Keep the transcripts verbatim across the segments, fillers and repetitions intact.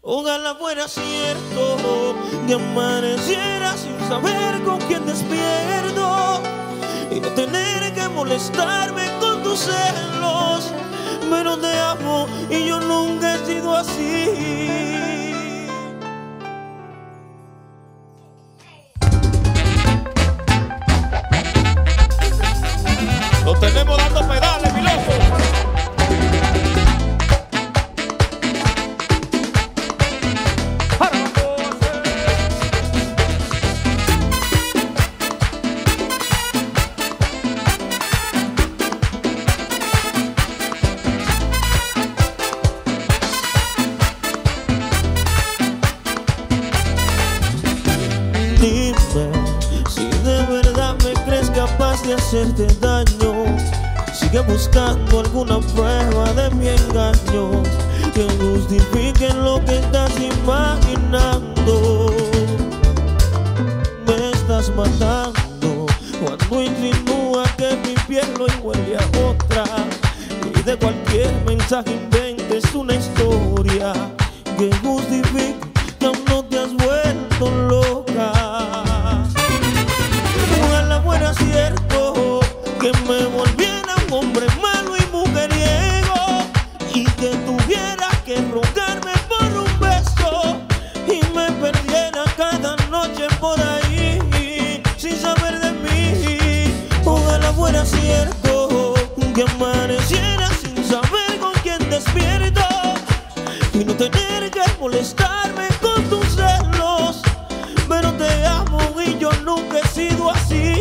Ojalá fuera cierto que amaneciera sin saber con quién despierto y no tener que molestarme con tus celos. Pero te amo y yo nunca he sido así. Lo tenemos dando pedales, mi loco. Dime si de verdad me crees capaz de hacerte daño. Sigue buscando alguna prueba de mi engaño que justifique lo que estás imaginando. Me estás matando cuando insinúas que mi piel lo huele a otra y de cualquier mensaje inventes una historia que justifique que aún no te has vuelto loca. Ojalá fuera cierto que me volviera un hombre malo y mujeriego y que tuviera que rogarme por un beso y me perdiera cada noche por ahí sin saber de mí. Ojalá fuera cierto que amaneciera sin saber con quién despierto y no tener que molestarme con tus celos. Pero te amo y yo nunca he sido así.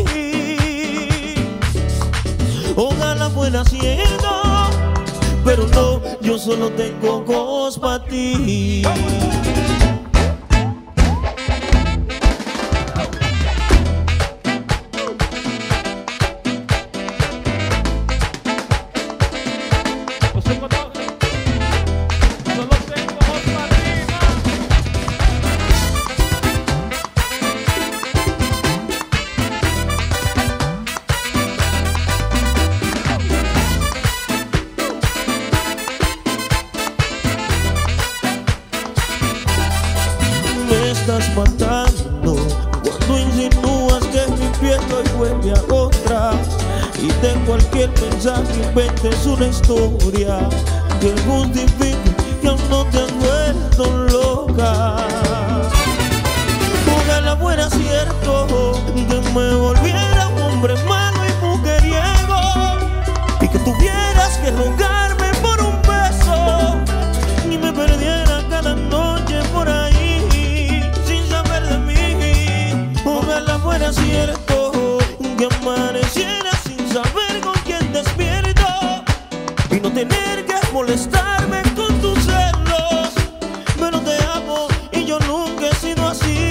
Ojalá fuera ciego, pero no, yo solo tengo ojos para ti. Me estás matando cuando insinúas que mi piel hoy huele a otra y de cualquier mensaje inventes una historia que justifique que aún no te has vuelto loca. Ojalá fuera cierto que me volviera un hombre malo y mujeriego y que tuvieras que rogarme por un beso y me perdiera cada noche por ahí. Ojalá fuera cierto que amaneciera sin saber con quién despierto y no tener que molestarme con tus celos. Pero te amo y yo nunca he sido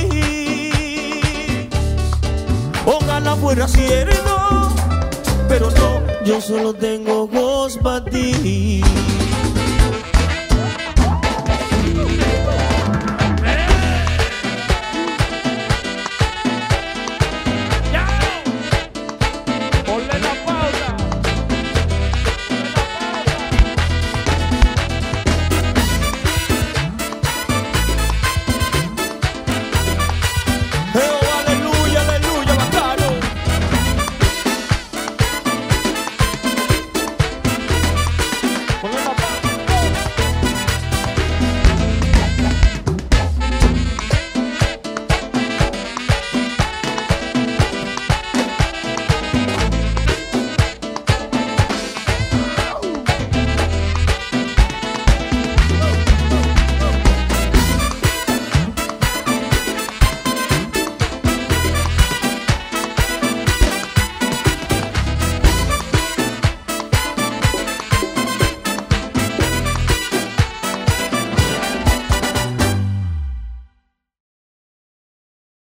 así. Ojalá fuera cierto, pero no, yo solo tengo ojos para ti.